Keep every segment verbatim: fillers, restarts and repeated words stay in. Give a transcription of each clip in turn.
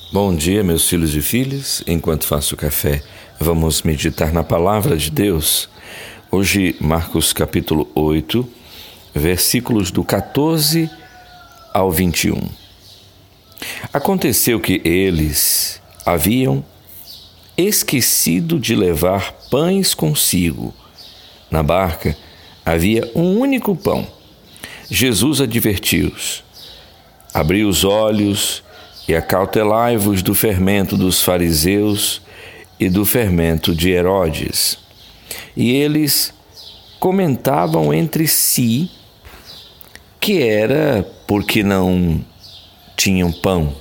Bom dia, meus filhos e filhas. Enquanto faço café, vamos meditar na palavra de Deus. Hoje, Marcos capítulo oito, versículos do catorze ao vinte e um. Aconteceu que eles haviam esquecido de levar pães consigo. Na barca havia um único pão. Jesus advertiu-os: abri os olhos e acautelai-vos do fermento dos fariseus e do fermento de Herodes. E eles comentavam entre si que era porque não tinham pão.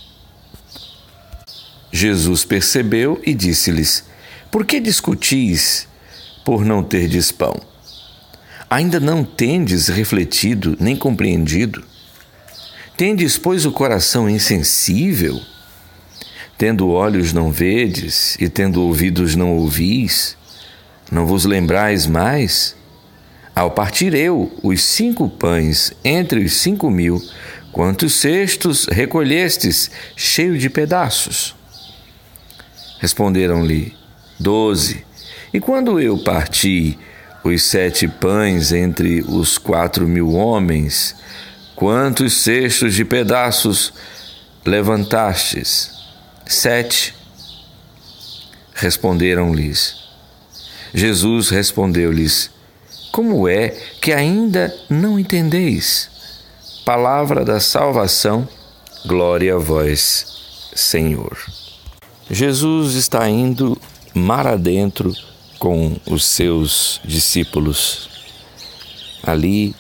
Jesus percebeu e disse-lhes: por que discutis por não terdes pão? Ainda não tendes refletido nem compreendido? Tendes, pois, o coração insensível? Tendo olhos não vedes, e tendo ouvidos não ouvis? Não vos lembrais mais? Ao partir eu os cinco pães entre os cinco mil, quantos cestos recolhestes cheio de pedaços? Responderam-lhe: doze. E quando eu parti os sete pães entre os quatro mil homens, quantos cestos de pedaços levantastes? Sete. Responderam-lhes. Jesus respondeu-lhes: como é que ainda não entendeis? Palavra da salvação, glória a vós, Senhor. Jesus está indo mar adentro com os seus discípulos. Ali,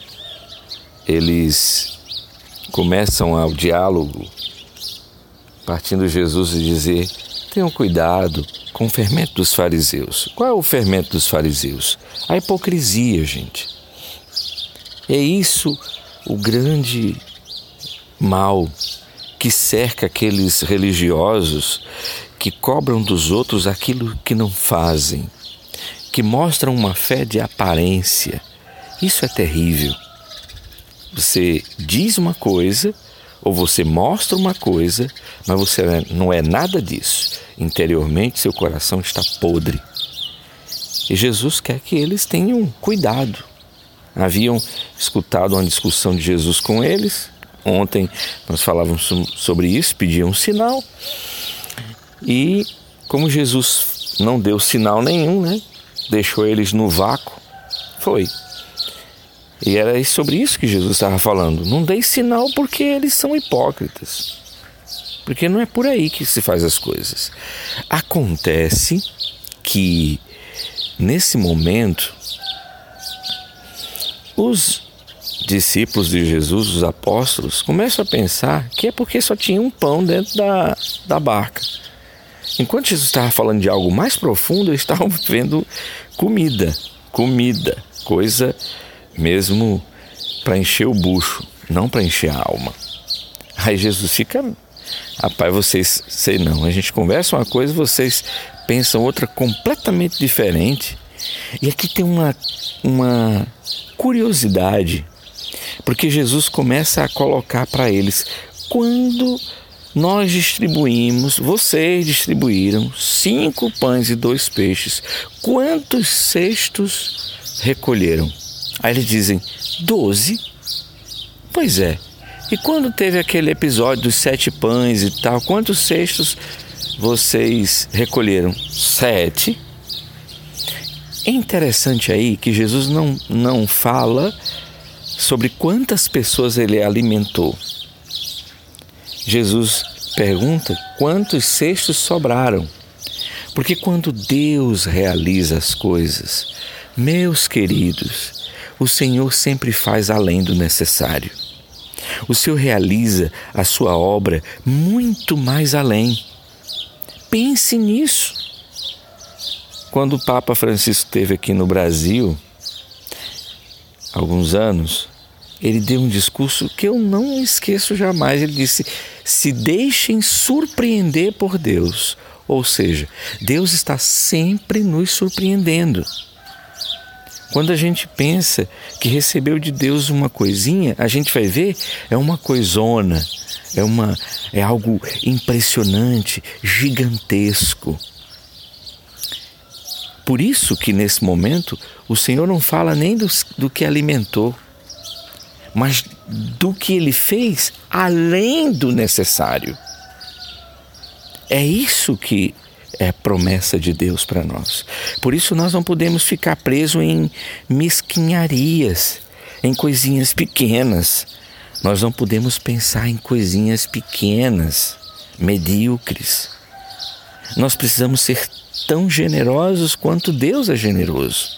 eles começam ao diálogo, partindo Jesus e dizer: tenham cuidado com o fermento dos fariseus. Qual é o fermento dos fariseus? A hipocrisia, gente. É isso o grande mal que cerca aqueles religiosos que cobram dos outros aquilo que não fazem, que mostram uma fé de aparência. Isso é terrível. Você diz uma coisa, ou você mostra uma coisa, mas você não é nada disso. Interiormente, seu coração está podre. E Jesus quer que eles tenham cuidado. Haviam escutado uma discussão de Jesus com eles. Ontem nós falávamos sobre isso, pediam um sinal. E como Jesus não deu sinal nenhum, né? Deixou eles no vácuo, foi. E era sobre isso que Jesus estava falando. Não dei sinal porque eles são hipócritas. Porque não é por aí que se faz as coisas. Acontece que, nesse momento, os discípulos de Jesus, os apóstolos, começam a pensar que é porque só tinha um pão dentro da, da barca. Enquanto Jesus estava falando de algo mais profundo, eles estavam vendo comida, comida, coisa mesmo para encher o bucho, não para encher a alma. Aí Jesus fica: rapaz, vocês, sei não, a gente conversa uma coisa, vocês pensam outra completamente diferente. E aqui tem uma, uma curiosidade, porque Jesus começa a colocar para eles: quando nós distribuímos, vocês distribuíram cinco pães e dois peixes, quantos cestos recolheram? Aí eles dizem: doze. Pois é. E quando teve aquele episódio dos sete pães e tal, quantos cestos vocês recolheram? Sete. É interessante aí que Jesus não, não fala sobre quantas pessoas ele alimentou. Jesus pergunta quantos cestos sobraram. Porque quando Deus realiza as coisas, meus queridos, o Senhor sempre faz além do necessário. O Senhor realiza a sua obra muito mais além. Pense nisso. Quando o Papa Francisco esteve aqui no Brasil, há alguns anos, ele deu um discurso que eu não esqueço jamais. Ele disse: se deixem surpreender por Deus. Ou seja, Deus está sempre nos surpreendendo. Quando a gente pensa que recebeu de Deus uma coisinha, a gente vai ver, é uma coisona. é, uma, é algo impressionante, gigantesco. Por isso que nesse momento o Senhor não fala nem do, do que alimentou, mas do que Ele fez além do necessário. É isso que é a promessa de Deus para nós. Por isso nós não podemos ficar presos em mesquinharias, em coisinhas pequenas. Nós não podemos pensar em coisinhas pequenas, medíocres. Nós precisamos ser tão generosos quanto Deus é generoso.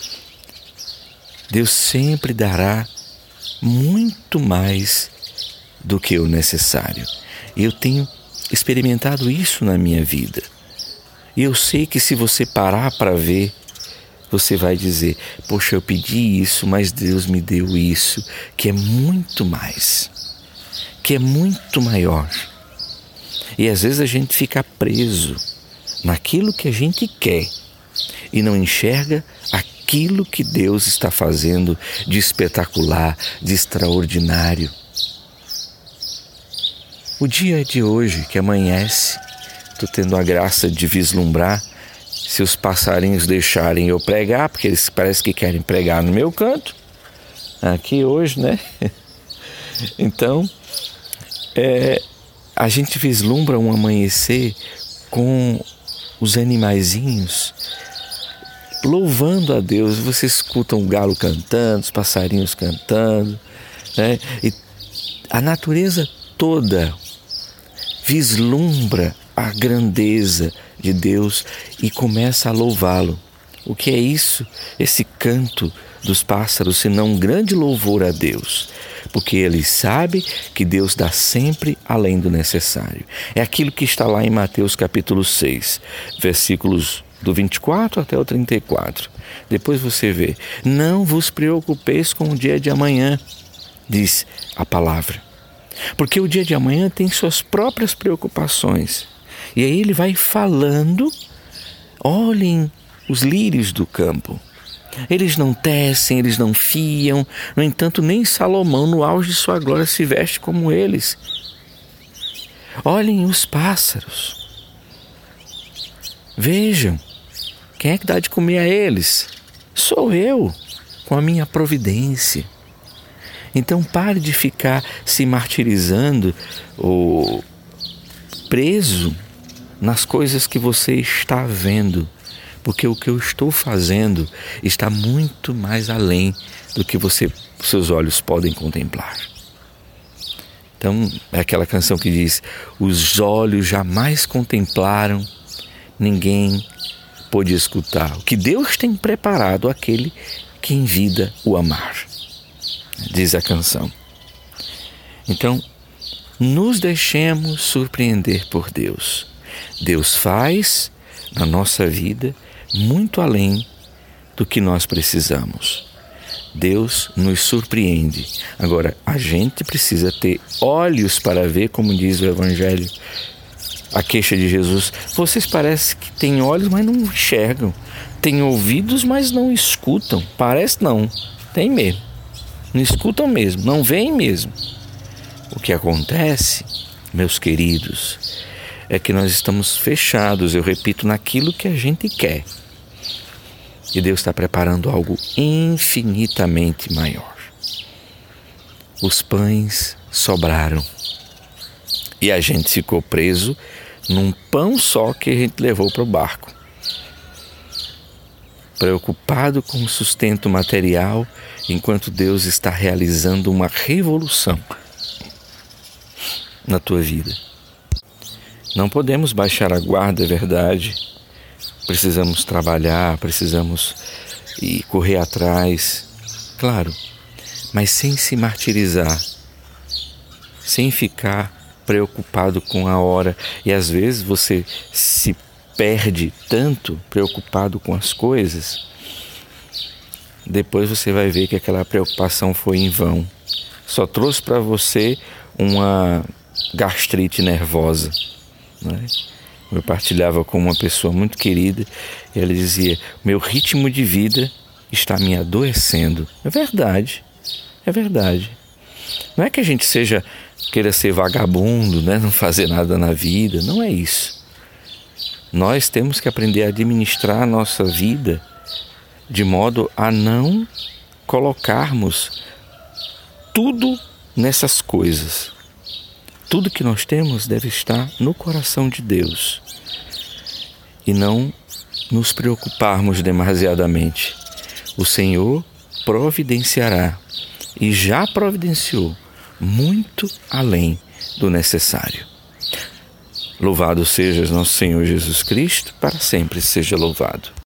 Deus sempre dará muito mais do que o necessário. Eu tenho experimentado isso na minha vida. E eu sei que se você parar para ver, você vai dizer, poxa, eu pedi isso, mas Deus me deu isso, que é muito mais, que é muito maior. E às vezes a gente fica preso naquilo que a gente quer e não enxerga aquilo que Deus está fazendo de espetacular, de extraordinário. O dia de hoje que amanhece, estou tendo a graça de vislumbrar, se os passarinhos deixarem eu pregar, porque eles parece que querem pregar no meu canto, aqui hoje, né? Então, é, a gente vislumbra um amanhecer com os animaizinhos louvando a Deus. Você escuta um galo cantando, os passarinhos cantando, né? E a natureza toda vislumbra a grandeza de Deus e começa a louvá-lo. O que é isso? Esse canto dos pássaros, senão um grande louvor a Deus, porque eles sabem que Deus dá sempre além do necessário. É aquilo que está lá em Mateus capítulo seis, versículos do vinte e quatro até o trinta e quatro. Depois você vê, não vos preocupeis com o dia de amanhã, diz a palavra, porque o dia de amanhã tem suas próprias preocupações. E aí ele vai falando, olhem os lírios do campo. Eles não tecem, eles não fiam, no entanto nem Salomão no auge de sua glória se veste como eles. Olhem os pássaros. Vejam, quem é que dá de comer a eles? Sou eu, com a minha providência. Então pare de ficar se martirizando ou preso nas coisas que você está vendo, porque o que eu estou fazendo está muito mais além do que você, seus olhos podem contemplar. Então, é aquela canção que diz, os olhos jamais contemplaram, ninguém pôde escutar. O que Deus tem preparado àquele que em vida o amar, diz a canção. Então, nos deixemos surpreender por Deus. Deus faz na nossa vida muito além do que nós precisamos. Deus nos surpreende. Agora, a gente precisa ter olhos para ver, como diz o Evangelho, a queixa de Jesus. Vocês parecem que têm olhos, mas não enxergam. Têm ouvidos, mas não escutam. Parece não. Tem mesmo. Não escutam mesmo. Não veem mesmo. O que acontece, meus queridos, é que nós estamos fechados, eu repito, naquilo que a gente quer. E Deus está preparando algo infinitamente maior. Os pães sobraram e a gente ficou preso num pão só que a gente levou para o barco. Preocupado com o sustento material, enquanto Deus está realizando uma revolução na tua vida. Não podemos baixar a guarda, é verdade. Precisamos trabalhar, precisamos ir correr atrás, claro, mas sem se martirizar, sem ficar preocupado com a hora. E às vezes você se perde tanto preocupado com as coisas, depois você vai ver que aquela preocupação foi em vão. Só trouxe para você uma gastrite nervosa, né? Eu partilhava com uma pessoa muito querida e ela dizia, meu ritmo de vida está me adoecendo. É verdade, é verdade. Não é que a gente seja queira ser vagabundo, né? Não fazer nada na vida. Não é isso. Nós temos que aprender a administrar a nossa vida de modo a não colocarmos tudo nessas coisas. Tudo que nós temos deve estar no coração de Deus e não nos preocuparmos demasiadamente. O Senhor providenciará e já providenciou muito além do necessário. Louvado seja nosso Senhor Jesus Cristo, para sempre seja louvado.